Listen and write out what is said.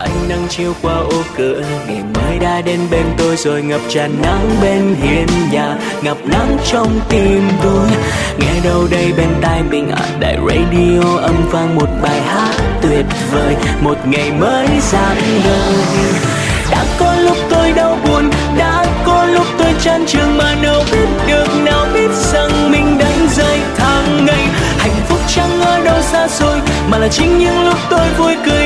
Ánh nắng chiếu qua ô cửa, ngày mới đã đến bên tôi rồi ngập tràn nắng bên hiên nhà, ngập nắng trong tim tôi. Nghe đâu đây bên tai mình đài radio âm vang một bài hát tuyệt vời, một ngày mới rạng ngời. Đã có lúc tôi đau buồn, đã có lúc tôi chán chường, mà nào biết được, nào biết rằng mình đánh rơi tháng ngày. Hạnh phúc chẳng ở đâu xa xôi, mà là chính những lúc tôi vui cười